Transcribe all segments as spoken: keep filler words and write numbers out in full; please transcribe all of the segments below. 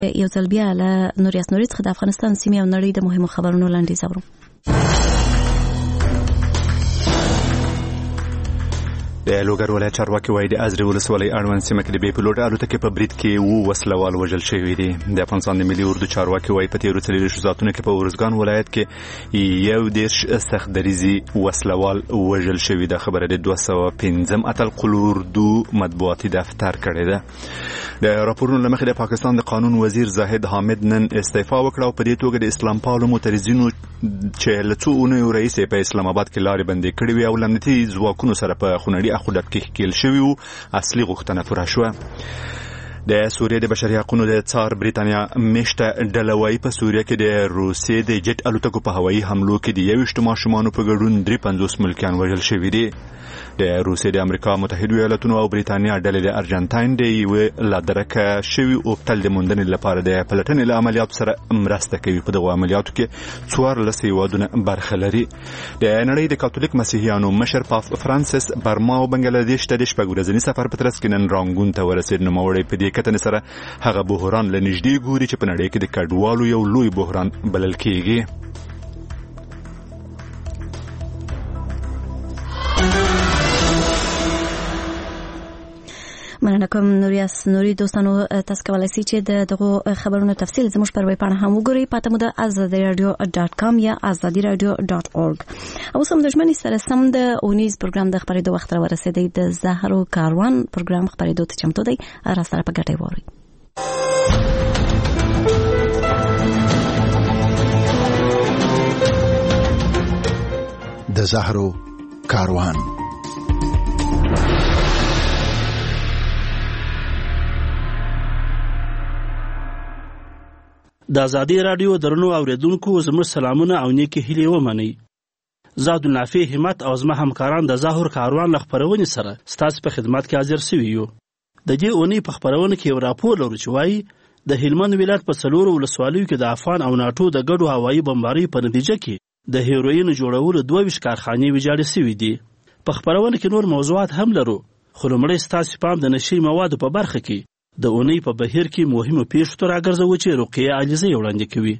یو ځل بیا له نوریاس نوري څخه د افغانستان سیمې او نړۍ د مهمو خبرونو لنډیز اورو. د لوګر ولایت چارواکي وایي د ازرې ولسوالۍ اړوند سیمه کې د بې پیلوټ الوتکې په برید کې اووه وسلوال وژل شوي دي. د افغانستان د ملي اردو چارواکي وایي په تېرو څلېرویشتو ساعتونو کې په ارزګان ولایت کې یو دېرش سخت دریځي وسلوال وژل شوي. دا خبره د دوه سوه پنځم اتل قل اردو مطبوعاتي دفتر کړې ده. د راپورونو له مخې د پاکستان د قانون وزیر زاهد حامد نن استعفا وکړه او په دې توګه د اسلام پالو معترضینو چې له څو اونیو راهیسې په اسلام آباد کې لارې بندې کړې وې او له امنیتي ځواکونو سره په خونړي اخودب کې ښکېل شوي وو اصلي غوښتنه پوره شوه. د سوریې د بشري حقونو د څار بریتانیا میشته ډله وایي په سوریه کې د روسیې د جټ الوتکو په هوایي حملو کې د یویشتو ماشومانو په ګډون درې پنځوس ملکیان وژل شوي دي. د روسیې د امریکا متحدو ایالتونو او بریتانیا ډلې د ارجنټاین د یوې لا درکه شوي اوبتل د موندنې لپاره د پلټنې له عملیاتو سره مرسته کوي. په دغو عملیاتو کې څوارلس هیوادونه برخه لري. د نړۍ د کاتولیک مسیحیانو مشر پاپ فرانسیس برما او بنګلادیش ته د شپږ ورځني سفر په ترڅ کې نن رانګون ته ورسېد. نوموړی په دې کتنې سره هغه بحران له نږدې ګوري چې په نړۍ کې د کډوالو یو لوی بحران بلل کېږي. مننه کوم نوریاس نوري. دوستانو تاسو کولی شئ چې د دغو خبرونو تفصیل زموږ پر ویب پاڼه هم وګورئ. پاته مو د ازادي رادیو ډاټ کام یا ازادي رادیو ډاټ اورګ. اوس هم د ژمنې سره سم د اونیز پروګرام د خبرېدو وخت را ورسېدی. د زهرو کاروان پروګرام خبرېدو ته چمتو دی. را سره په ګټه واورئ. د زهرو کاروان. د ازادي رادیو درنو اوریدونکو زموږ سلامونه او نیکی هیلې ومنئ. زه عبدالنافع همت او زما همکاران د زهر کاروان له خپرونې سره ستاسو په خدمت کې حاضر سوي یو. د دې اونۍ په خپرونه کې یو راپور لرو چې وایي د هلمند ولایت په څلورو ولسوالیو کې د افغان او ناټو د ګډو هوایي بمباریو په نتیجه کې د هیروین جوړولو دوه ویشت کارخانې ویجاړې سوي دي. په خپرونه کې نور موضوعات هم لرو، خو لومړی ستاسو پام د نشي موادو په برخه کې د اونۍ په بهیر کې مهمو پیښو ته راګرځوو چې رقیه علیزی وړاندې کوي.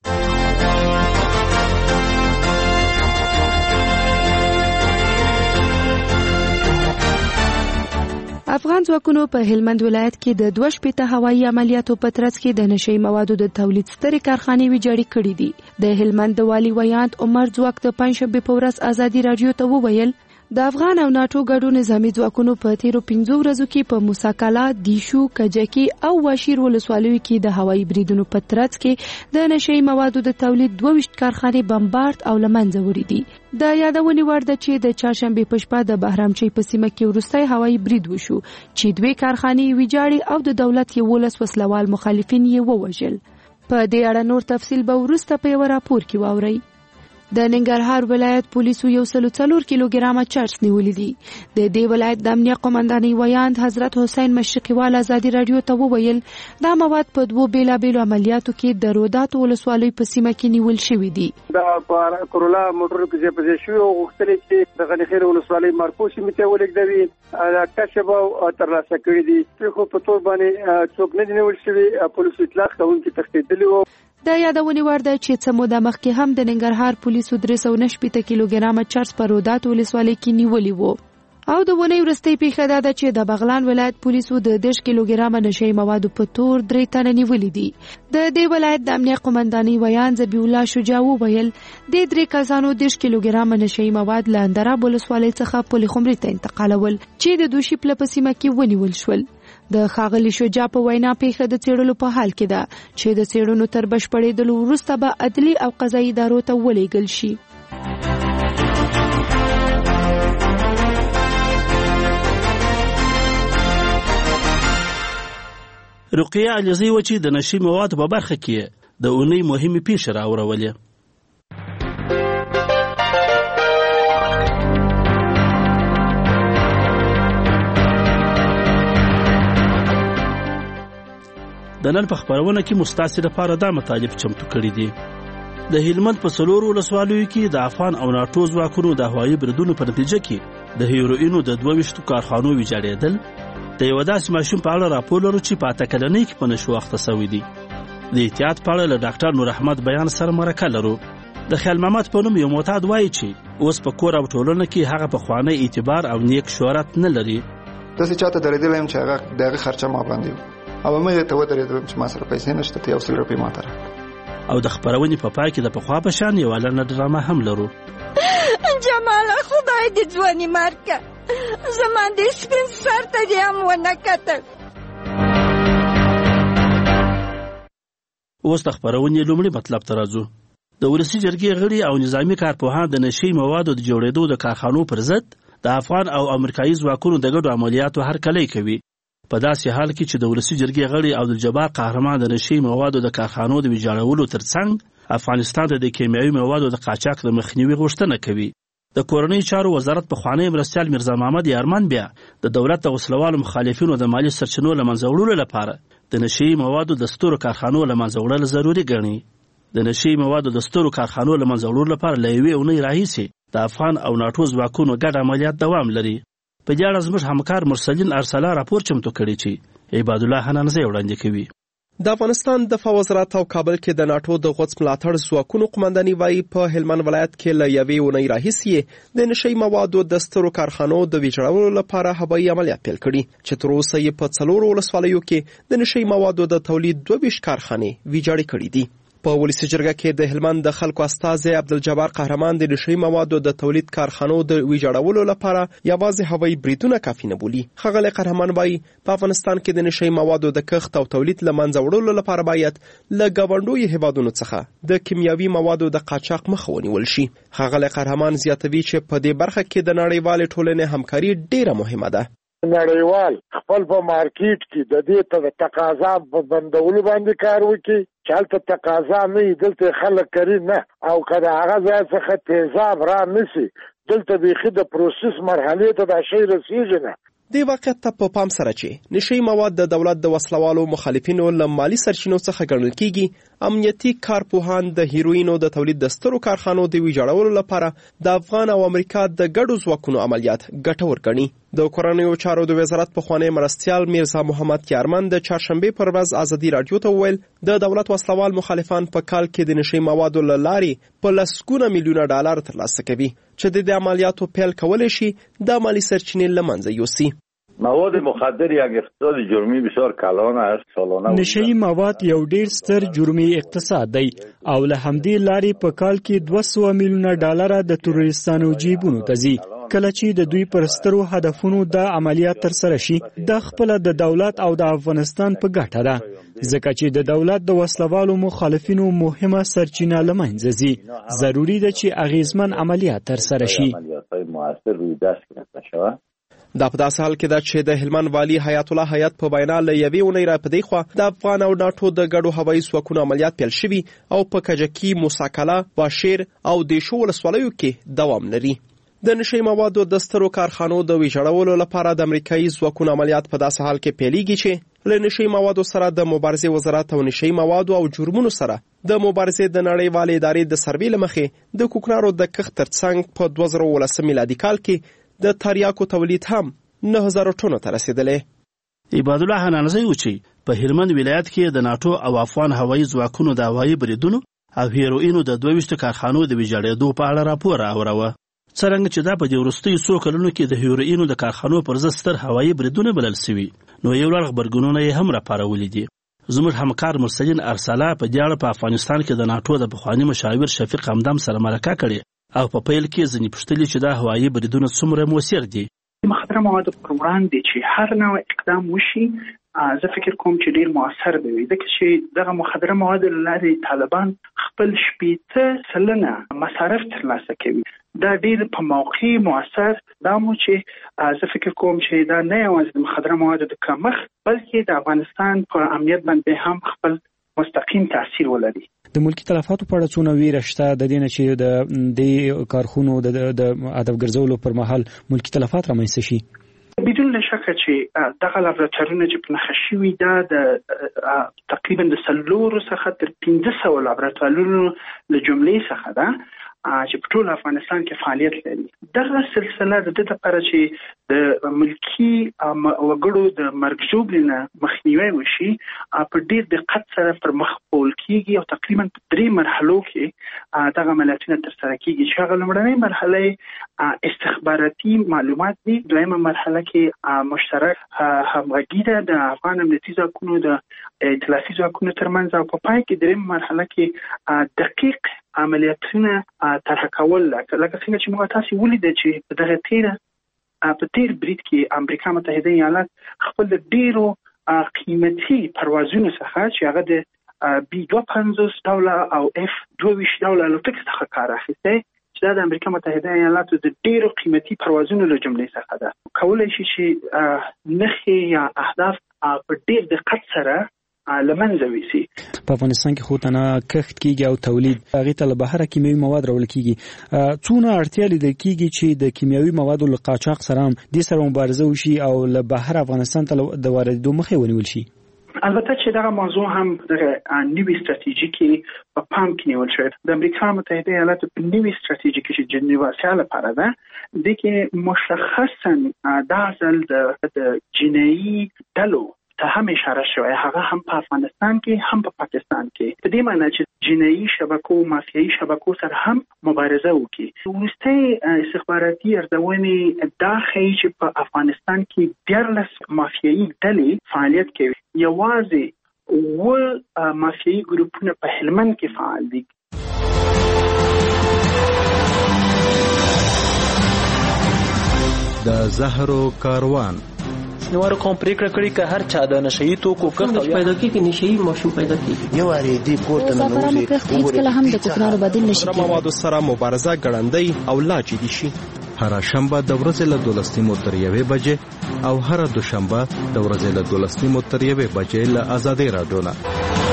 افغان ځواکونو په هلمند ولایت کې د دوه شپېته هوایي عملیاتو په ترڅ کې د نشي موادو د تولید سترې کارخانې ویجاړې کړې دي. د هلمند د والي ویاند عمر ځواک د پنځشنبې په ورځ ازادي رادیو ته وویل د افغان او ناټو ګډو نظامي ځواکونو په تیرو پنځو ورځو کې په موساکالا، دیشو، کجکی او واشیر ولسوالیو کې د هوایي بریدونو په ترڅ کې د نشي موادو د تولید دوه ویشت کارخانې بمبارد او له منځه وړي دي. د یادونې وړ ده چې د چهارشنبې په شپه د بهرامچۍ په سیمه کې وروستی هوایي برید وشو چې دوې کارخانې ویجاړې او د دولت یولس وسلوال مخالفین یې ووژل. په دې اړه نور تفصیل به وروسته په یو راپور کې واورئ. د ننګرهار ولایت پولیسو یو سلو څلور کیلوګرامه چرس نیولې دي. د دې ولایت د امنیه قومندانۍ ویاند حضرت حسین مشرقیوال ازادي رادیو ته وویل دا مواد په دوو بیلابیلو عملیاتو کې د روداتو ولسوالۍ په سیمه کې نیول شوي دي. دا په کرولا موټر کې چې په شوی او غوښتل چې د غنیخیر ولسوالۍ مرکو سیمه ته ولګدوي دا کشف او ترلاسه کړی دي. خو په تور باندې څوک نه نیول شوی، پولیس اطلاق کوونکي تښتېدلي وو. د یادونې وړ ده چې څه موده مخکې هم د ننګرهار پولیسو درې سوه نه شپېته کیلوګرامه چرس په روداتو ولسوالۍ کې نیولي وو. او د ونې وروستۍ پیښه دا ده چې د بغلان ولایت پولیسو د دېرش کیلوګرامه نشهیي موادو په تور درې تنه نیولي دي. د دې ولایت د امنیه قومندانۍ ویاند ذبیح الله شجاع وویل دې درې کسانو دېرش کیلوګرامه نشهیي مواد له اندراب ولسوالۍ څخه پل خمري ته انتقالول چې د دوشي پله په سیمه کې ونیول شول. د ښاغلي شجاع په وینا پیښه د څېړلو په حال کې ده چې د څېړنو تر بشپړېدلو وروسته به عدلي او قضایي ادارو ته ولېږل شي. رقیه علیزی و چې د نشي موادو په برخه کې د اونۍ مهمې پیښې راورولې. د نن په خپرونه کې مستاسې لپاره دا مطالب چمتو کړي دي. د هلمند په څلورو ولسوالیو کې د افغان او ناټو ځواکونو د هوایي بریدونو په نتیجه کې د هیروینو د دوه ویشتو کارخانو ویجاړېدل. د یوه داسې ماشوم په اړه راپور لرو چې په اته کلنۍ کې په نشو اخته سوی دی. د احتیاط په اړه له ډاکټر نور احمد بیان سره مرکه لرو. د خیال محمد په نوم یو معتاد وایي چې اوس په کور او ټولنه کې هغه پخوانی اعتبار او نیک شهرت نه لري. داسې چاته درېدلی یم چې هغه د هغې خرچه ما باندې او همغې ته ودرېدلم چې ما سره پیسې نشته، ته یو سل روپۍ ما ته راکړه. او د خپرونې په پای کې د پخوا په شان یوه لنډه ډرامه هم لرو. جماله خدای دې ځواني مار کړه، زما دې سپین سر ته دې هم ونه کتل. اوس د خپرونې لومړي مطلب ته راځو. د ولسي جرګې غړي او نظامي کارپوهان د نشي موادو د جوړېدو د کارخانو پر ضد د افغان او امریکایي ځواکونو د ګډو عملیاتو هرکلی کوي. په داسې حال کې چې د ولسي جرګې غړي او د جبار قهرمان د نشي موادو د کارخانو د ویجاړولو ترڅنګ افغانستان ته د کیمیاوي موادو د قاچاق د مخنیوي غوښتنه کوي. د کورنۍ چارو وزارت پخوانی مرستیال میرزا محمد یارمن بیا د دولت د وسلوالو مخالفینو د مالی سرچینو له منځه وړلو لپاره د نشي موادو د سترو کارخانو له منځه وړل ضروري ګڼي. د نشي موادو د سترو کارخانو له منځه وړلو لپاره له یوې اونۍ راهیسې د افغان او ناټو ځواکونو ګډ عملیات دوام لري. په دې اړه زموږ همکار مرسلین ارسلا راپور چمتو کړی چې عباد الله حنانزی وړاندې کوي. د افغانستان دفاع وزارت او کابل کې د ناټو د غوڅ ملاتړ ځواکونو قومنداني وایي په هلمند ولایت کې له یوې اونۍ راهیسې د نشي موادو د سترو کارخانو د ویجاړولو لپاره هوایي عملیات پیل کړي چې تر اوسه یې په څلورو ولسوالیو کې د نشي موادو د تولید دوه ویشت کارخانې ویجاړې کړي دي. په ولسي جرګه کې د هلمند د خلکو استازی عبدالجبار قهرمان د نشي موادو د تولید کارخانو د ویجاړولو لپاره یوازې هوایي بریدونه کافي نه بولي. ښاغلی قهرمان وایي په افغانستان کې د نشي موادو د کښت او تولید له منځه وړلو لپاره باید له ګاونډیو هیوادونو څخه د کیمیاوي موادو د قاچاق مخه ونیول شي. ښاغلی قهرمان زیاتوي چې په دې برخه کې د نړیوالې ټولنې همکاري ډیره مهمه ده. نړیوال خپل په مارکیټ کې د دې ته تقاضا په بندولو باندې کار وکړي چې هلته تقاضا نه وي، دلته خلک کوي نه، او که د هغه ځای څخه تیزاب را نشي دلته بیخي د پروسس مرحلې ته دا شی رسېږي نه. دې واقعیت ته په پام سره چې نشي مواد د دولت د وسلوالو مخالفینو له مالی سرچینو څخه ګڼل کیږي، امنیتي کارپوهان د هیروینو د تولید د سترو کارخانو د ویجاړولو لپاره د افغان او امریکا د ګډو ځواکونو عملیات ګټور ګڼي. د کورنیو چارو د وزارت پخوانی مرستیال میرزا محمد یارمن د چهارشنبې پر ورځ ازادي راډیو ته وویل د دولت وسلوال مخالفان په کال کې د نشي موادو له لارې په لسګونه میلیونه ډالر ترلاسه کوي چې د دې عملیاتو پیل کولی شي د مالی سرچینې له منځه یوسي. مواد مخدر یک اقتصاد جرمی بسیار کلان است. سالانه نشئی مواد یو ډیر ستر جرمی اقتصاد دی او له همدې لارې په کال کې دوه سوه میلیونه ډالر د تروریستانو جیبونو ته ځي. کله چې د دوی پر سترو هدفونو د عملیات تر سره شي د خپل د دولت او د افغانستان په ګټه ده، ځکه چې د دولت د وسلوالو مخالفینو مهمه سرچینه له منځه ځي. ضروري ده چې اغیزمن عملیات تر سره شي. دا په داسې حال کې ده چې د هلمند والي حیات الله حیات په وینا له یوې اونۍ را په دې خوا د افغان او ناټو د ګډو هوایي ځواکونو عملیات پیل شوي او په کجکي، موساکله، باشیر او دیشو ولسوالیو کې دوام لري. د نشي موادو د سترو کارخانو د ویجاړولو لپاره د امریکایي ځواکونو عملیات په داسې حال کې پیلېږي چې له نشي موادو سره د مبارزې وزارت او نشي موادو او جرمونو سره د مبارزې د نړیوالې ادارې د سروې له مخې د کوکنارو د کښت ترڅنګ په دوه زره اوولسم میلادي کال کې د تریاکو تولید هم نه هزار ټنو ته رسیدلی. عباد الله حنانزی و چې په هلمند ولایت کې د ناټو او افغان هوایي ځواکونو د هوایي بریدونو او هیروینو د دوه ویشت کارخانو د ویجاړېدو په اړه راپور اوروه. څرنګه چې دا په دې وروستیو څو کلونو کې د هیروینو د کارخانو پر ضد ستر هوایي بریدونه بلل سوي، نو یو لړ غبرګونونه یې هم راپارولي دي. زموږ همکار مرسلین ارسلا په دې اړه په افغانستان کې د ناټو د پخواني مشاور شفیق همدم سره مرکه کړې او په پیل کې ځینې پوښتلي چې دا هوایي بریدونه څومره مؤثر دي. مخدره موادو پر وړاندې چې هر نوع اقدام وشي زه فکر کوم چې ډیر مؤثر به وي، ځکه چې دغه مخدره موادو له لارې طالبان خپل شپېته سلنه مصارف ترلاسه کوي. دا ډیر په موقع مؤثر دا مو چې زه فکر کوم چې دا نه یوازې د مخدره موادو د کمښت بلکې د افغانستان په امنیت باندې هم خپل مستقیم تاثیر ولري. د ملکی تلفاتو په اړه څونه ویره شته د دې نه چې د دې کارخونو د هدف ګرځولو پر مهال ملکی تلفات رامنځته شي؟ بدون شکه چې دغه لابراتوارونه چې په نښه شوي دا د تقریبا د څلورو څخه تر پنځه سوه لابراتوارونو له جملې څخه ده چې په ټول افغانستان کې فعالیت لري. دغه سلسله د دې لپاره چې د ملکی وګړو د مرګ ژوبلې نه مخنیوي وشي په ډېر دقت سره پر مخ بول کیږي او تقریبا په درې مرحلو کې دغه عملیاتونه ترسره کیږي چې هغه لومړنۍ مرحله استخباراتي معلومات دي، دویمه مرحله کې مشترک همغږي ده د افغان امنیتي ځواکونو د ائتلافي ځواکونو ترمنځ، او په پای کې دریمه مرحله کې دقیق عملیاتونه طرح کول، لکه څنګه چې موږ تاسو ولیدل چې په دغه تیره په تیر برید کې امریکا متحده ایالات خپل ډیرو قیمتي پروازونو څخه چې هغه د بي دوه پنځوس ډوله او اف دوه ویشت ډوله الوتکو څخه کار اخیستی چې د امریکا متحده ایالاتو د ډیرو قیمتي پروازونو له جملې څخه ده. کولای شي چې نښې یا اهداف په ډیر دقت سره لمنځه ویسي. په افغانستان کې خو تنه کښت کیږي او تولید هغه ته له بهره کیمیاوي مواد راوړل کیږي. څونه اړتیا لیدل کیږي چې د کیمیاوي موادو له قاچاق سره د سره مبارزه وشي او له بهره افغانستان ته د واردېدو مخه ونیول شي؟ البته چې دغه موضوع هم د نوي ستراتیژي کې په پام کې نیول شوی. د امریکا متحده ایالاتو په نوي ستراتیژي کې چې جنیوا سیاله لپاره ده د کې مشخصا دا ځل د جنایي ډلو ته هم اشاره شوی، هغه هم په افغانستان کې هم په پاکستان کې، په دې معنی چې جنایي شبکو مافیایي شبکو سره هم مبارزه وکړي. وروستۍ استخباراتي ارزونې دا ښیي چې په افغانستان کې دیارلس مافیایي ډلې فعالیت کوي، یوازې اووه مافیایي ګروپونه په هلمند کې فعال دي. د زهرو کاروان نوار کوم پریکړه کړی که هر چا د نشئی توکو کښت پیدا کیږي نشئی ماشوم پیدا کیږي یو اړې دی کوټه نه نوځي هیڅ کله هم د کوکنارو بدیل نشي کېږي. موادو سره مبارزه ګړندۍ او لا جدي شي. هر شنبه د ورځې له دولس نیمو تر یوې بجې او هر دوشنبه د ورځې له دولس نیمو تر یوې بجې له آزادۍ راډیو نه.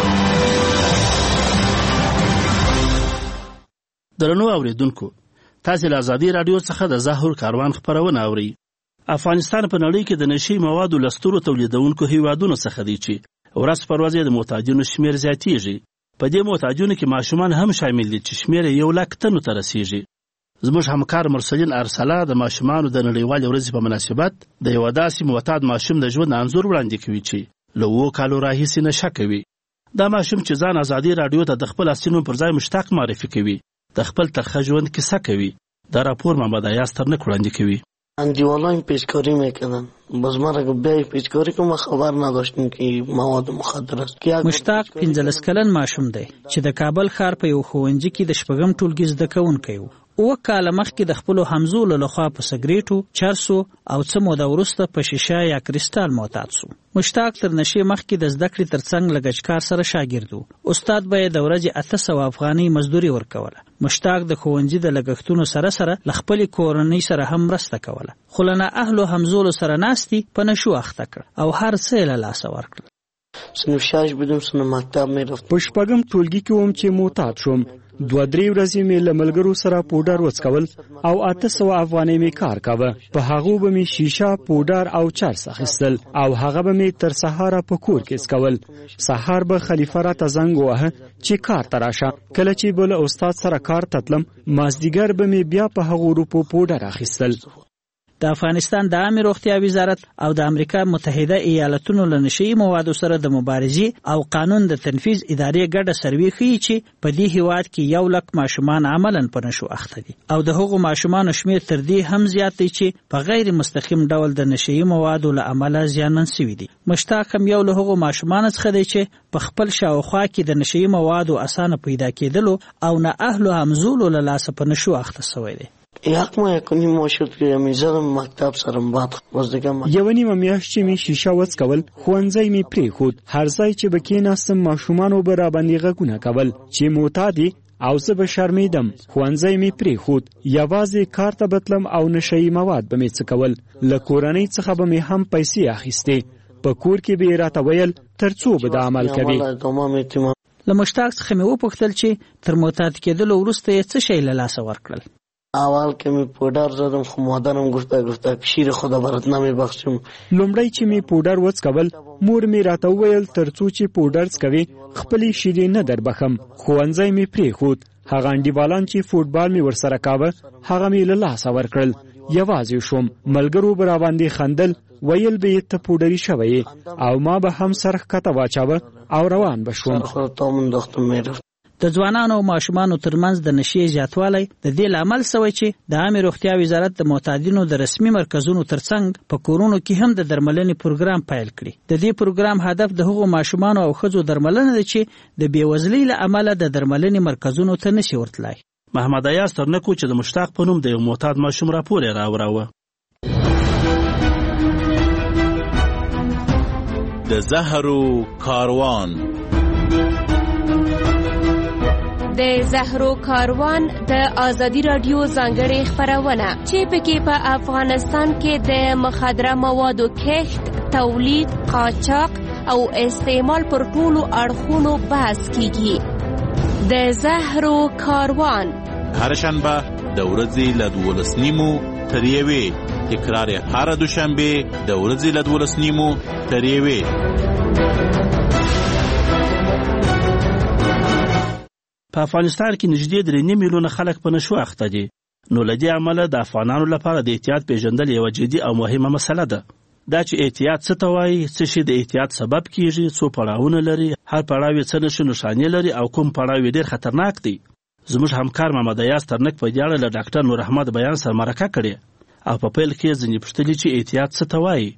درنو اوریدونکو، تاسو له آزادۍ راډیو څخه د زهر کاروان خبرونه اورئ. افغانستان په نړۍ کې د نشي موادو لسترو تولیدونکو هیوادونو څخه دی چې ورځ پر ورځ د معتادینو شمیر زیاتیږي. په دې معتادینو کې ماشومان هم شامل دي چې شمیر یو لک تنو ته رسیږي. زموږ همکار مرسلین ارسلا د ماشومانو د نړیوالې ورځې په مناسبت د یو داسې معتاد ماشوم د ژوند انځور وړاندې کوي چې له اوو کالو راهیسې نشه کوي. دا ماشوم چې ځان آزادۍ راډیو ته د خپل اصلي نوم پر ځای مشتاق معرفي کوي، د خپل ترخه ژوند کیسه کوي. دا راپور محمد ایاز ترنک وړاندې کوي. انجیوالان پیچکاری میکنن، باز ما را بیای پیچکاری که ما خبر نداشتیم که مواد مخدر است. مشتاق پنځلس کلن ماشوم دی چې د کابل ښار په یو ښوونځي کې د شپږم ټولګي زده کوونکی و. اوه کاله مخکې د خپلو همزولو لخوا په سګریټو، چرسو او څه موده وروسته په شیشه یا کریستال معتاد سو. مشتاق تر نشې مخکې د زده کړې ترڅنګ له ګچکار سره شاګرد و. استاد به یې د ورځې اته سوه افغانۍ مزدوري ورکوله. مشتاق د ښوونځي د لګښتونو سره سره له خپلې کورنۍ سره هم مرسته کوله، خو له نااهلو همزولو سره ناستي په نشو اخته کړ او هر څه یې له لاسه ورکړل. صنف شاش بودم، صنف مکتب میرفتم. په شپږم ټولګي کې وم چې معتاد شوم. دوه درې ورځې مې له ملګرو سره پوډر وڅکول او اته سوه افغانۍ مې کار کاوه. په هغو به مې شیشه، پوډر او چرس اخیستل او هغه به مې تر سهاره په کور کې څکول. سهار به خلیفه راته زنګ ووهه چې کار ته راشه. کله چې به له استاد سره کار ته تلم، مازدیګر به مې بیا په هغو روپو پوډر اخیستل. د افغانستان د عامه روغتیا وزارت او د امریکا متحده ایالاتونو له نشئی موادو سره د مبارزې او قانون د تنفیذ ادارې ګډه سروې ښیي چې په دې هیواد کې یو لک ماشومان عملاً په نشو اخته دي او د هغو ماشومانو شمیر تر دې هم زیات دی چې په غیر مستقیم ډول د نشئی موادو له امله زیانمن شوي دي. مشتاق هم یو له هغو ماشومانو څخه دی چې په خپل شاوخوا کې د نشئی موادو اسانه پیدا کېدلو او نه اهلو همزولو له لاسه په نشو اخته شوی دی. یک ماه کنی ما شد که میزدم مکتب سرم باد باز دیگه ما یو نیمه میاشت چې می شیشه وڅکول، ښوونځی می پرېښود. هر ځای چې به کېناستم ماشومانو به راباندې غږونه کول چې معتادي او زه به شرمېدم. ښوونځی می پرېښود، یوازې کار ته به تلم او نشهیي مواد به مې څکول. له کورنۍ څخه به مې هم پیسې اخیستې. په کور کې به یې راته ویل تر څو به دا عمل کوي. له مشتاق څخه مې وپوښتل چې تر معتاد کېدلو وروسته یې څه شی له لاسه ورکړل. اول که می پودر زدم خو مادرم گفته گفته شیر خدا برات نمیبخشم. لومړی چې می پودر وڅکول، مور می راته ویل تر څو چې پودر څکوي خپلې شیرې نه در بخم. ښوونځی می پرېښود، هغه انډیوالان چې فوټبال می ورسره کاوه هغه می له لاسه ورکړل. یوازې شوم، ملګرو به راباندې خندل، ویل به ته پوډري شوی او ما به هم سر ښکته واچاوه او روان به شوم. د ځوانانو او ماشومانو ترمنځ د نشې زیاتوالی د دې لامل سوی چې د عامه روغتیا وزارت د معتادینو د رسمي مرکزونو ترڅنګ په کورونو کې هم د درملنې پروګرام پیل کړي. د دې پروګرام هدف د هغو ماشومانو او ښځو درملنه ده چې د بېوزلۍ له امله د درملنې مرکزونو ته نشي ورتلای. محمد ایاز ترنکو چې د مشتاق په نوم د یو معتاد ماشوم راپور یې راوراوه. د زهرو کاروان د زهرو کاروان د آزادی رادیو ځانګړې خپرونه چې پکې په افغانستان کې د مخدره موادو کښت، تولید، قاچاق او استعمال پر ټولو اړخونو بحث کیږي. د زهرو کاروان هر شنبه د ورځې له دولس نیمو تر یوې، تکرار هر دوشنبه د ورځې له دولس نیمو تر یوې. په افغانستان کې نږدې درې نیم میلیونه خلک په نشو اخته دي. نو له دې امله د افغانانو لپاره د احتیاط پیژندل یوه جدي او مهمه مسله ده. دا چې احتیاط څه ته وایي، څه شي د احتیاط سبب کیږي، څو پړاوونه لري، هر پړاو یې څه نښې نښانې لري او کوم پړاو یې ډېر خطرناک دی. زموږ همکار محمد ایاز ترنک په دې اړه له ډاکټر نور احمد بیان سره مرکه کړې او په پیل کې یې ځینې پوښتلي چې احتیاط څه ته وایي.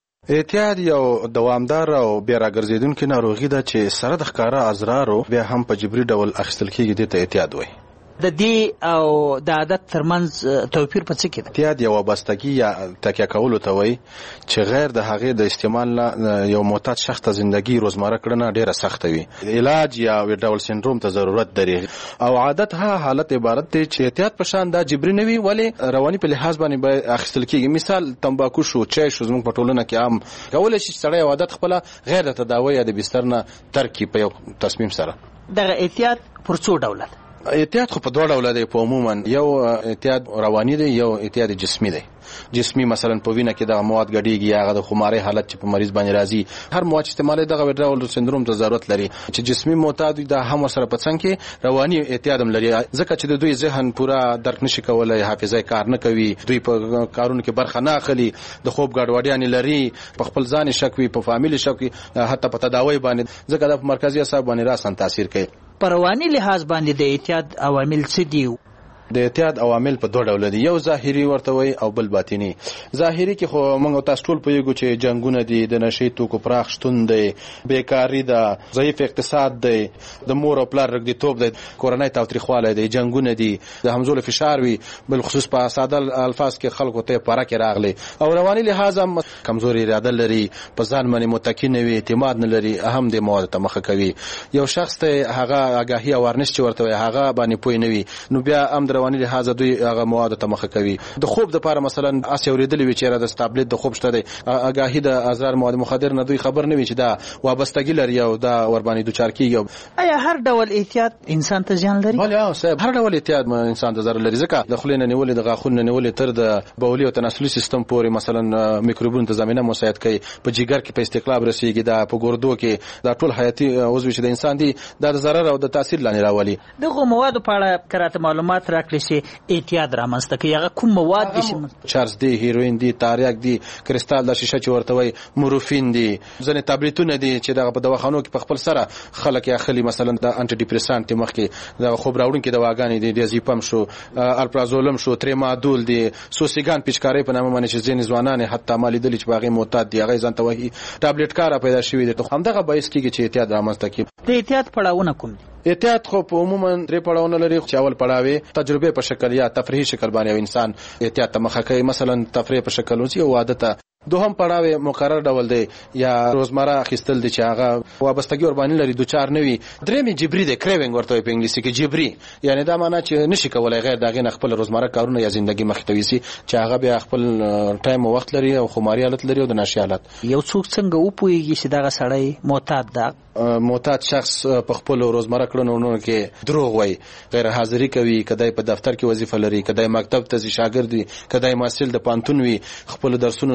احتیاط یو دوامدار او بیا راګرځېدونکې ناروغي ده چې سره د ښکاره اضرارو بیا هم په جبري ډول اخیستل کېږي. دې ته احتیاط وایي. د دې او د عادت ترمنځ توپیر په څه کې ده؟ احتیاط یو وابستګي یا تکیه کولو ته وایي چې غیر د هغې د استعمال نه یو معتاد شخص ته زندګي روزمره کړنه ډېره سخته وي. علاج یا ډول سینډروم ته ضرورت لري. او عادت هغه حالت عبارت دی چې احتیاط په شان دا جبري نه وي، ولې رواني په لحاظ باندې به اخیستل کېږي. مثال تمباکو شو، چای شو، زموږ په ټولنه کې عام کولی شي چې سړی عادت خپله غیر د تداوی یا د بستر نه ترک کړي په یو تصمیم سره. دغه احتیاط پر څو ډوله ده؟ احتیاط خو په دوه ډوله دی. په عموما یو احتیاط رواني دی، یو احتیاط جسمي دی. جسمي مثلا په وینه کې دغه مواد ګډېږي، هغه د خمارۍ حالت چې په مریض باندې راځي، هر مواد چې استعمالوي دغه ډول سندروم ته ضرورت لري. چې جسمي معتاد دا هم ورسره په څنګ کې رواني احتیاط هم لري، ځکه چې د دوی ذهن پوره درک نشي کولی، حافظه کار نه کوي، دوی په کارونو کې برخه نه اخلي، د خوب ګډوډیانې لري، په خپل ځان شک وي، په فامیل شک وي، حتی په تداوی باندې، ځکه دا په مرکزي اعصاب باندې راسن تاثیر کوي. په رواني لحاظ باندې د احتیاط عوامل څه دي؟ د احتیاط عوامل په دوه ډول دي، یو ظاهري ورته وي او بل باطني. ظاهري کې خو موږ تاسو ټول پوهیږو چې جنگونه دي، د نشې توکو پراخ شتون دی، بیکاری ده، ضعیف اقتصاد دی، د مور او پلار رګدیتوب دی، کورنۍ تاوتریخوالی دی، جنگونه دي، د همزولو فشار وي، بل خصوص په ساده الفاظ کې خلکو ته پاره کې راغلي. او رواني لحاظ هم کمزوري اراده لري، په ځان باندې متکی نه وي، اعتماد نه لري، اهم د مواد ته مخه کوي. یو شخص ته هغه آگاهي او ورنش چې ورته هغه باندې پوی نه وي، نو بیا هم رواني لحاظ دوی هغه مواد ته مخه کوي. د خوب د لپاره مثلا اس اوریدلې وی چې را د ستابلیت د خوب شته دی، آگاهي د اضرار مواد مخدر نه دوی خبر نه وي چې دا وابستګي لري او دا ور باندې دوچار کیږي. آیا هر ډول احتیاط انسان ته ځان لري؟ بله او صاحب، هر ډول احتیاط انسان ته ضرر لري، ځکه د خولې نه نیولې، د غاښونو نه نیولې تر د بولي او تناسلي سیستم پورې مثلا میکروبونو ته زمینه مساعد کوي، په جګر کې په استقلاب رسیږي، دا په ګردو کې دا ټول حیاتي عضو چې د انسان دي دا د ضرر او د تاثیر لاندې راولي. دغه مواد په اړه کراته معلومات راکړي چې احتیاط رامنځته کوي. هغه کوم مواد دي؟ چارج دی، هیروین دی، تاریک دی، کریستال د شیشه چې ورته وایي، مورفین دی، ځینې تابلیتونه دي چې دغه په دواخانو کې په خپل سره خلک یې اخلي، مثلا د انټي ډیپریسانټ مخکې د خوب راوړونکي دواګانې دي، ډیازیپم شو، الپرازولم شو، تریمادول دی، سوسیګان پیچکارۍ په نامه باندې چې ځینې ځوانان حتی ما لیدلي چې په هغې معتاد دي، هغه ځان ته وایي ټابلیټ کاره پیدا شوي دي. همدغه باعث کېږي چې احتیاط رامنځته کړي. د احتیاط پړاوونه کوم دي؟ احتیاط خو په عموما درې پړاوونه لري، چې اول پړاو تجربه په شکل یا تفریحي شکل باندې انسان احتیاط ته مخه کوي، مثلا تفریح په شکل اوسي او عادت. دوهم پړاو مقرر ډول دی یا روزمره اخیستل دي چې هغه وابستګي ور باندې لري، دوچار نه وي. درېمې جبري دی، کریوینګ ورته په انګلیسي کې جبري، یعنی دا معنی چې نشي کولای غیر دغه نه خپل روزمره کارونه یا ژوندۍ مخ ته ويسي، چې هغه بیا خپل ټایم او وخت لري او خماري حالت لري او د نشي حالت. یو څوک څنګه وپويږي چې دغه سړی معتاد ده؟ معتاد شخص په خپل روزمره کړنو کې دروغ وایي، غیر حاضری کوي، کدی په دفتر کې وظیفه لري، کدی مکتب ته ځي، شاګرد وي، کدی محصل د پانتون وي، خپل درسونو سره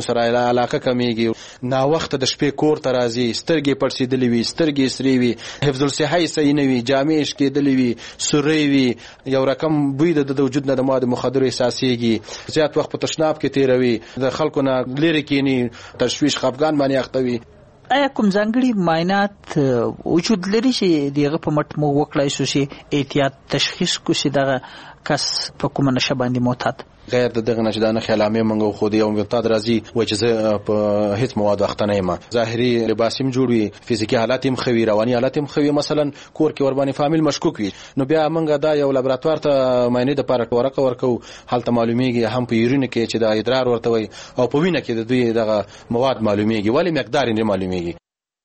علاقه کمیږي، نا وخت د شپې کور ته راځي، سترګې پړسېدلې وي، سترګې سرې وي، حفظ الصحه صحیح نه وي، جامې شکېدلې وي، سورې وي، یو رقم بوی د وجود نه د مواد مخدر احساسېږي، زیات وخت په تشناب کې تیروي، د خلکو نه لرې کینی، تشویش خفګان باندې اخته وي. آیا کوم ځانګړي معاینات وجود لري چې دغه په مټ موږ وکړای شو چې احتیاط تشخیص کو چې دغه کس په کومه نشه باندې معتاد؟ غیر د دغه نشه د نښې علامې موږ خو د یو معتاد راځي وایي چې زه په هیڅ موادو اخته نه یم، ظاهري لباس هم جوړ وي، فزیکي حالات هم ښه وي، رواني حالات هم ښه وي، مثلا کور کې ورباندې فامیل مشکوک وي، نو بیا موږ دا یو لابراتوار ته معاینې دپاره ورقه ورکوو، هلته معلومیږي هم په یورین کې چې د ادرار ورته وایي او په وینه کې د دوی دغه مواد معلومیږي، ولې مقدار یې نه معلومیږي.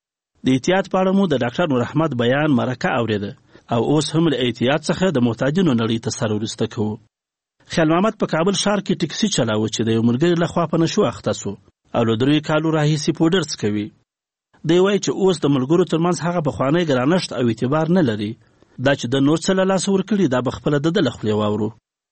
د احتیاط په اړه مو د ډاکټر نور احمد بیان مرکه اوریده او اوس هم له احتیاط څخه د محتاجینو نړۍ ته سر ورسته کوو. خیال محمد په کابل ښار کې ټکسي چلاوه چې د یو ملګري لخوا په نشو اخته سو او له دریو کالو راهیسې پوډر څکوي. دی وایي چې اوس د ملګرو ترمنځ هغه پخوانی ګرانښت او اعتبار نه لري، دا چې د نور څه له لاسه ورکړي دا به خپله د ده له خولې واورو.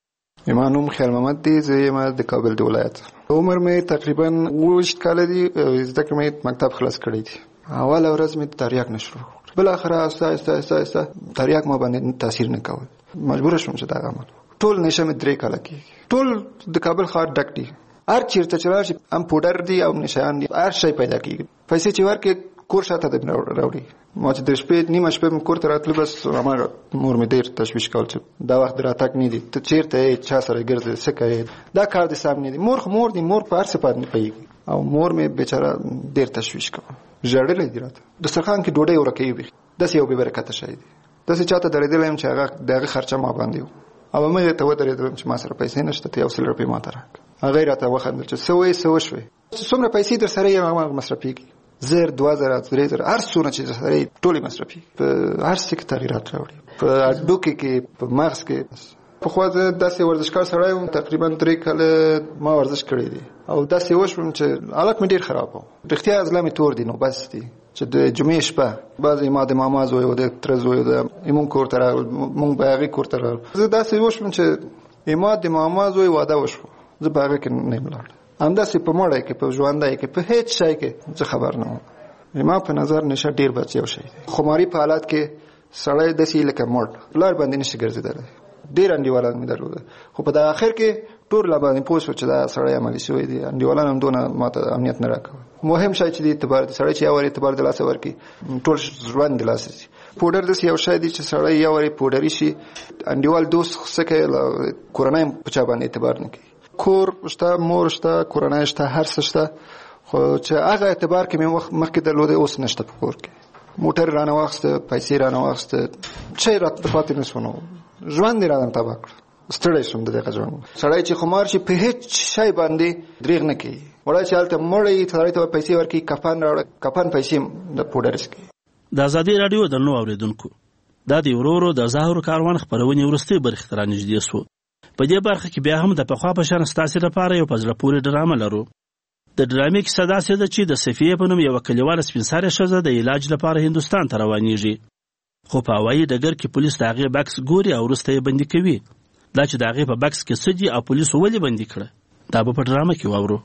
زما نوم خیال محمد دی، زه یم د کابل د ولایت، عمر مې تقریبا اووه کاله دی، زده کړې مې مکتب خلاص کړی دی. اول ورځ مې تریاک نه شروع کړ، بل اخر آسته آسته آسته آسته تریاک ما باندې تاثیر نه کول، مجبور شوم چې دا عمل. ټول نشه مې درې کاله کېږي، ټول د کابل ښار ډک دی، هر چیرته چې راشي هم پوډر دی او نشان دی، هر شی پیدا کېږي. پیسې چې ورکړې کور شاته د راوړي، ما چې د شپې نیمه شپه مې کور ته راتله، بس هماغه مور مې ډېر تشویش کول چې دا وخت د راتګ نه دي، ته چېرته یې، چا سره ګرځې، څه کوې، دا کار دې سم نه دی. مور خو مور دی، مور په هر څه باندې پوهېږي، او مور مې بیچاره ډېر تشویش کوه، ژړلی دی راته. دسترخوان کې ډوډۍ ورکوي، داسې یو بې برکته شی دی، داسې چاته درېدلی یم چې هغه د هغې خرچه ما باندې و، او موږ ته ودرېدلم چې ما سره پیسې نشته، ته یو سل روپۍ ما ته راکړه. هغه یې راته وخندل چې څه وایې څه وشوې، چې څومره پیسې در سره یې هغه مصرفېږي، زر دوه زره درې زره هر څونه چې در سره یې ټولې مصرفېږي، په هر څه کې تغیرات راوړي، په هډوکي کې، په مغز کې. پخوا زه داسې ورزشکار سړی وم، تقریبا درې کاله ما ورزش کړی دی، او داسې وشوم چې حالت مې ډېر خراب و، رښتیا زړه مې تور دی، نو بس دی چې د جمعې شپه بعضې ما د ماما زوی و د تره زوی و د مونږ کور ته راغلل، مونږ به هغې کور ته راغلل. زه داسې وشوم چې ما د ماما زوی واده وشو، زه په هغې کې نه یم لاړ، همداسې په مړی کې، په ژوندی کې، په هېڅ شی کې زه خبر نه وم. ما په نظر نشه ډېر بد یو شی دی. خماري په حالت کې سړی داسې لکه مړ لار باندې نشي ګرځېدلی، ډېر انډیوالان مې درلوده، خو په د اخر کې ټول لا باندې پوه شو چې دا سړی عملي شوی دی. انډیوالان هم دونه ما ته امنیت نه راکوه. مهم شی چې د اعتبار دی، سړی چې یو وارې اعتبار د لاسه ورکړي ټول ژوند د لاسه ځي. پوډر داسې یو شی دی چې سړی یو وارې پوډري شي، انډیوال دوست څه کوي، کورنۍ په چا باندې اعتبار نه کوي. کور شته، مور شته، کورنۍ شته، هر څه شته، خو چې هغه اعتبار کې مې مخکې درلوده اوس نشته په کور کې. موټر رانه واخیسته، پیسې رانه واخیسته، څه یې راته پاتې نه شو، نو ژوند یې رانه تباه کړ. ستړی شوم د دغه ژوند. سړی چې خمار شي په هېڅ شی باندې دریغ نه کوي، وړی چې هلته مړی سړی ته پیسې ورکوي، کفن راوړه، کفن پیسې د پوډر څکوي. د ازادي راډیو د نو اورېدونکو، دا د ورو ورو د ظاهر کاروان خپرونې وروستۍ برخې ته رانږدې سو. په دې برخه کې بیا هم د پخوا په شان ستاسې لپاره یو په زړه پورې ډرامه لرو. د ډرامې کیسه داسې ده چې د صفیې په نوم یوه کلیواله سپین سرې ښځه د علاج لپاره هندوستان ته روانېږي، خو په هوایي ډګر کې پولیس د هغې بکس ګوري او وروسته یې بندي کوي. دا چې د هغې په بکس کې څه دي او پولیسو ولې بندي کړه، دا به په ډرامه کې واورو.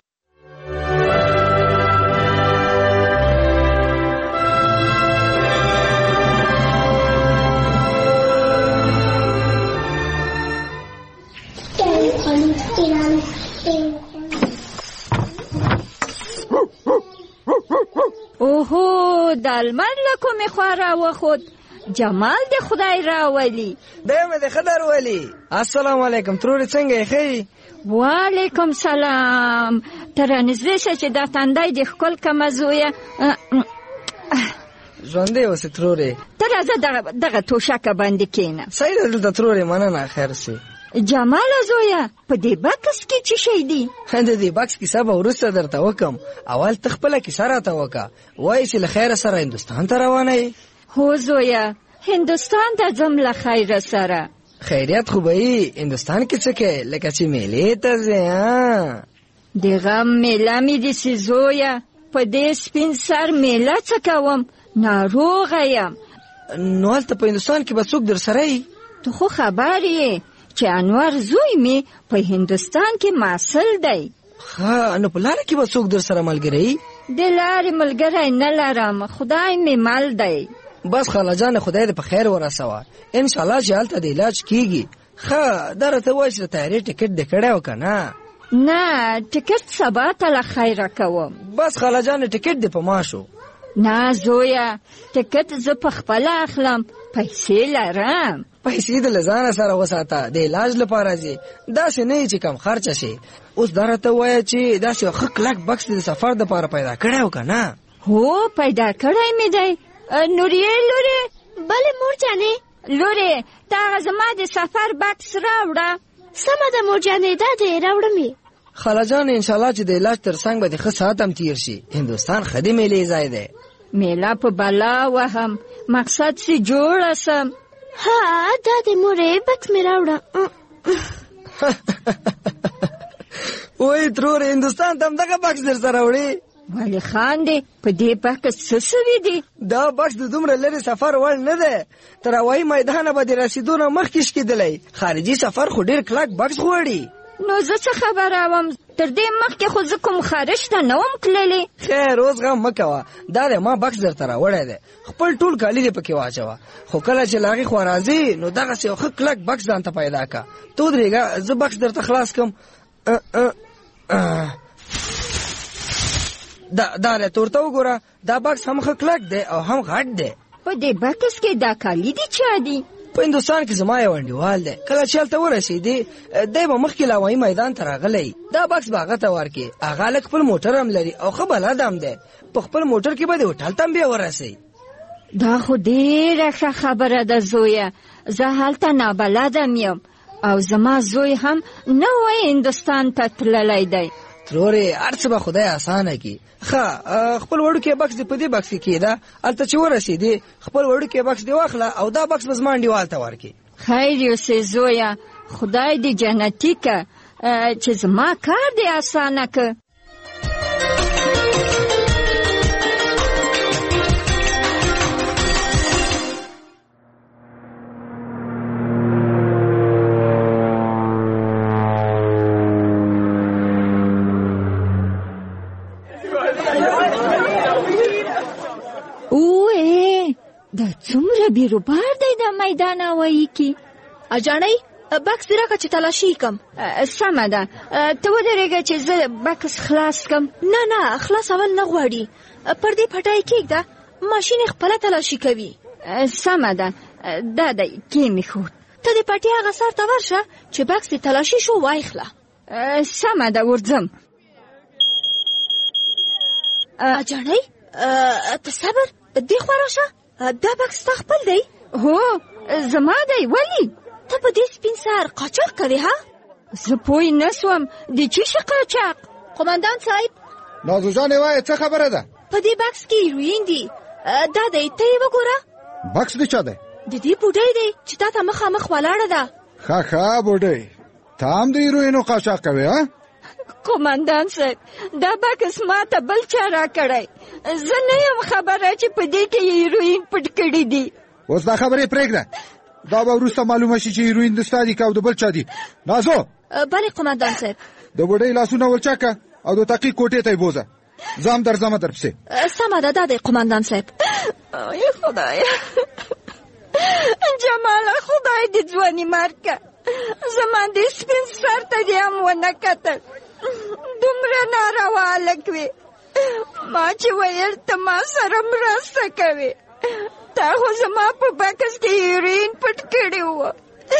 اوهو، د لمر له کومې خوا راوخوت، جمال د خدای راولي. دی مې د ښه درولي. السلام علیکم ترورې، څنګه یې ښه؟ وعلیکم سلام. ته رانږدې شه چې دا تندی دې ښکل کړمه زویه. ژوندی اوسې ترورې. ته راځه دغه توشکه باندې کښېنه. صحیح ده دلته ترورې، مننه، خیر سي. جماله زویه، په دې بکس کې څه شی دی؟ د دې بکس کیسه به وروسته درته وکم، اول ته خپله کیسه راته وکړه. وایي چې له خیره سره هندوستان ته روانه یې؟ هو زویه، هندوستان ته ځم له خیره سره. خیریت خو به یې، هندوستان کې څه کوې؟ لکه چې میلې ته ځې؟ د غم میله مې دي چې زویه، په دې سپین سر میله څه کوم، ناروغه یم. نو هلته په هندوستان کې به څوک در سره یې؟ ته خو خبر یې چې انور زوی می په هندوستان کې محصل دی. ها نو په لار کې به څوک در سره ملګری؟ د لارې ملګری نه لرم، خدای مې مل دی. بس خاله جان خدای دې په خیر ورسوه، ان شاء الله چې هلته د علاج کیږي. ښه دا راته وایي چې د طیارې ټکټ دې کړی و که نه؟ نه ټکټ سبا ته له خیره کوم. بس خاله جان ټکټ دې په ما شو. نه زویه ټکټ زه په خپله اخلم، پیسې لرم. پیسې د له ځانه سره وساته، د علاج لپاره ځې، داسې نه چې کم خرچه شي. اوس دا راته وایه چې داسې یو ښه کلک بکس دې د سفر دپاره پیدا کړی و که نه؟ هو پیدا کړی مې دی. نوریې لورې. بلې مور جانې. لورې ته هغه زما د سفر بکس راوړه. سمه ده مور جانې، دا دی راوړم یې. خاله جان انشاءالله چې د علاج تر څنګ به د ښه ساعت هم تیر شي. هندوستان ښه د میلې ځای دی. میله په بلا وهم، مقصد سي جوړه سم. ها دا دی مورې بکس مې راوړه. وای ترور هندوستان ته هم دغه بکس در سره وړې؟ ولې خاندې؟ په دې بکس څه سوي دي؟ دا بکس د دومره لرې سفر وړ نه دی، تر هوایي میدانه به د رسېدو نه مخکې شکېدلی. خارجي سفر خو ډېر کلک بکس غواړي. نو زه څه خبره وم؟ تر دې مخکې خو زه کوم خارج ته نه وم تللی. خیر اوس غم مه کوه، دا دی ما بکس درته راوړی دی، خپل ټول کالي دې پکې واچوه، خو کله چې له هغې خوا راځې نو دغسې یو ښه کلک بکس ځان ته پیدا که. ته ودرېږه زه بکس درته خلاص کړم. دا دا دی ته ورته وګوره، دا بکس هم ښه کلک دی او هم غټ دی. په دې بکس کې دا کالي دي چا دي؟ په هندوستان کې زما یو انډیوال دی، کله چې هلته ورسېدې دی به مخکې له هوایي میدان ته راغلی. دا بکس به هغه ته ورکړې، هغه لږ خپل موټر هم لري او ښه بلد هم دی، په خپل موټر کې به د هوټل ته هم بیا ورسوي. دا خو ډېره ښه خبره ده زویه، زه هلته نابلدم یم او زما زوی هم نوی هندوستان ته تللی دی. ترورې هر څه به خدای اسانه کړي. ښه خپل وړوکی بکس دې په دې بکس کې کېده، هلته چې ورسېدې خپل وړوکی بکس دې واخله او دا بکس به زما انډیوال ته ورکړي. خیر یوسې زویه، خدای دې جنتي که چې زما کار دې اسانه که. دا څومره بیروبار دی د میدان هوایي کې. اجانۍ بکس دې راکړه چې تلاشي کم. سمه ده، ته ودرېږه چې زه بکس خلاص کم. نه نه خلاصول نه غواړي، پردې پټای کېږده، ماشین یې خپله تلاشي کوي. سمه ده، دا دی کېمښود. ته د پټې هغه سر ته ورشه چې بکس دې تلاشي شو وایخله. سمه ده ورځم. اجانۍ ته صبر، دې خوا راشه، دا بکس تا خپل دی؟ هو زما دی. ولی؟ ته په دې سپین سر قاچاق کوې ها؟ زه پوه نه سوم د چی شي قاچاق؟ قمندان صاحب نازو جانې وایه څه خبره ده؟ په دې بکس کې هیروین دي. دا دی، ته یې وګوره. بکس د چا دی؟ د دې بوډۍ دی چې تا ته مخامخ ولاړه ده. ښه ښه بوډۍ، ته هم د هیروینو قاچاق کوې ها؟ قمندان صاحب دا بکس ما ته بل چا را کړی، زه نه یم خبره چې په دې کې هیروین پټ کړي دي. اوس دا خبرې پرېږده، دا به وروسته معلومه شي چې هیروین د ستا دي که او د بل چا دي. نازو. بلې قمندان صاحب. د بوډۍ لاسونه ورچکه او د تحقیق کوټې ته یې بوځه، زه هم درځمه درپسې. سمه ده، دا دی قمندان صاحب. ای خدایه جماله، خدای دې ځواني مارکه، زما دې سپین سر ته دې هم ونه کتل، دومره ناروا هلک وې. ما چې ویل ته ما سره مرسته کوې، تا خو زما په بکس کې هیروین پټ کړي وه.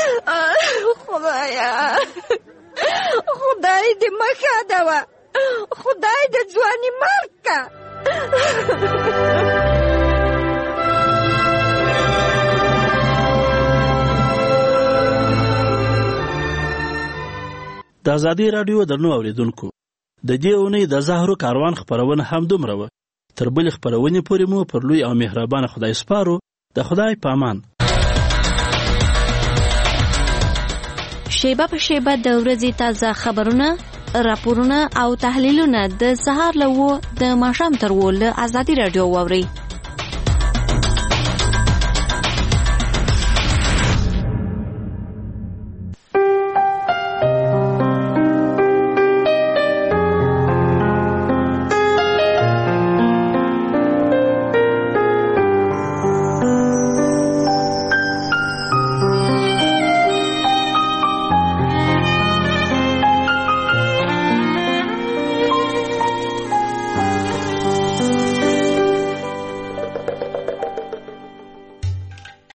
خدایه خدای دې مخه ده وه، خدای دې ځواني مارکه. د ازادي راډیو درنو اوریدونکو، د دې اونۍ د زهرو کاروان خپرونه هم دومره وه. تر بلې خپرونې پورې مو پر لوی او مهربانه خدای سپارو. د خدای په امان. شیبه په شیبه د ورځې تازه خبرونه، راپورونه او تحلیلونه د سهار له اوه د ماښام تر اووه له ازادي راډیو واورئ.